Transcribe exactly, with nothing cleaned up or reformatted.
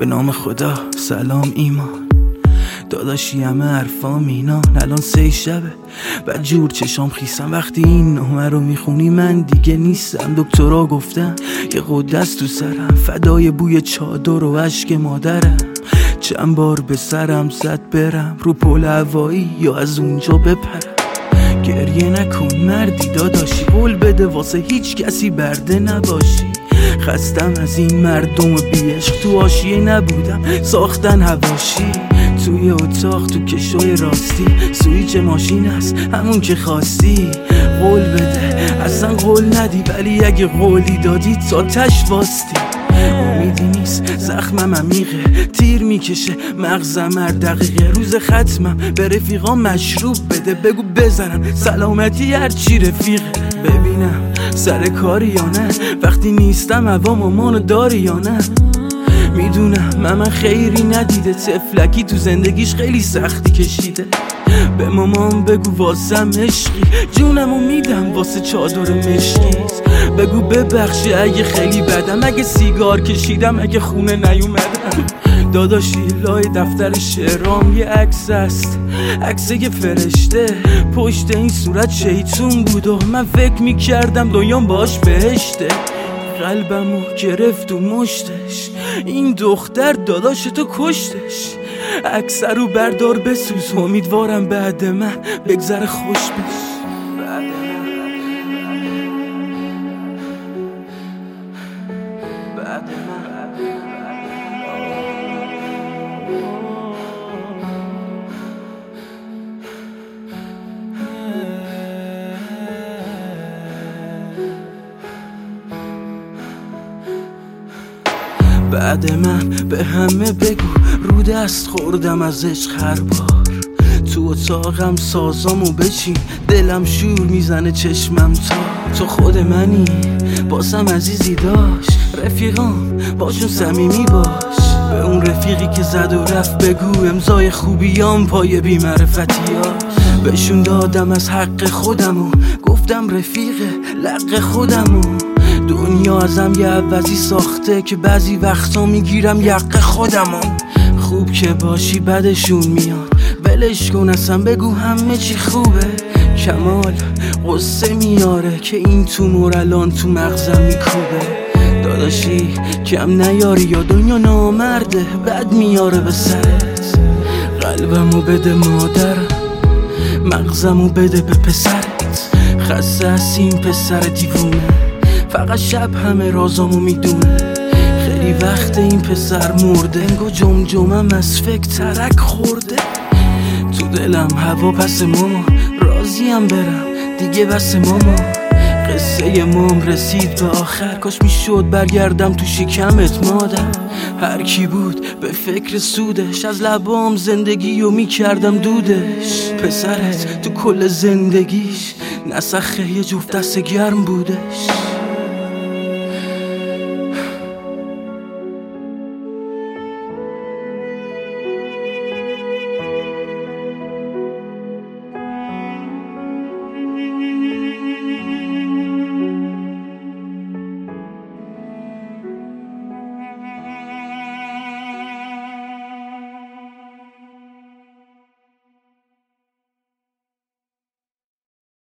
به نام خدا. سلام ایمان داداشی، همه حرفا مینان. الان سه شبه بعد جور چشام خیسم. وقتی این نامه رو میخونی من دیگه نیستم. دکترها گفتن یه قدست تو سرم، فدای بوی چادر و عشق مادرم. چند بار به سرم زد برم رو پل هوایی یا از اونجا بپرم. گریه نکن مردی داداشی، قول بده واسه هیچ کسی برده نباشی. خستم از این مردم و بی عشق، تو حاشیه نبودم ساختن حواشی. توی اتاق تو کشوی راستی سویچ ماشین است همون که خواستی. قول بده اصلا قول ندی، ولی اگه قولی دادی تا تش واستی. امیدی نیست زخمم عمیقه، تیر میکشه مغزم هر دقیقه. روز ختمم به رفیقام مشروب بده، بگو بزنم سلامتی هر چی رفیقه. ببینم سر کاری یا نه، وقتی نیستم هوا مامانو داری یا نه. میدونم مامان خیری ندیده، تفلکی تو زندگیش خیلی سختی کشیده. به مامان بگو واسم عشقی، جونمو میدم واسه چادر مشکیت. بگو ببخشی اگه خیلی بدم، اگه سیگار کشیدم، اگه خونه نیومدم. داداشی لای دفتر شعرام یه عکس است، عکس یه فرشته. پشت این صورت شیطون بود و من فکر میکردم دنیام باش بهشته. قلبمو گرفت و مشتش، این دختر داداش تو کشتش. عکس رو بردار بسوز، امیدوارم بعد من بگذره خوش بش. بعد بعد من به همه بگو رو دست خوردم از عشق هر بار. تو اتاقم سازامو بچین، دلم شور میزنه چشمم تا تو خود منی. باسم عزیزی داشت رفیقام، باشون صمیمی باش. به اون رفیقی که زد و رفت بگو امضای خوبیام پای بی‌معرفتیاش. بهشون دادم از حق خودمو، گفتم رفیق لق خودمو. دنیا ازم یه عوضی ساخته که بعضی وقتا میگیرم یق خودمو. خوب که باشی بدشون میاد، ولش کن اصلا بگو همه چی خوبه. کمال قصه میاره که این تو الان تو مغزم میکوبه. داداشی کم نیاری یا دنیا نامرده بد میاره به سرت. قلبمو بده مادرم، مغزمو بده به پسرت. خسته از این پسر دیوونه، فقط شب همه رازامو میدونه. خیلی وقت این پسر مرده، انگو جمجمم از فکر ترک خورده. تو دلم هوا پس ماما، راضیم برم دیگه بس ماما. قصه مام رسید به آخر، کاش میشد برگردم تو شکمت مادر. هر کی بود به فکر سودش، از لبام زندگی رو میکردم دودش. پسرت تو کل زندگیش نسخه یه جفت دست گرم بودش.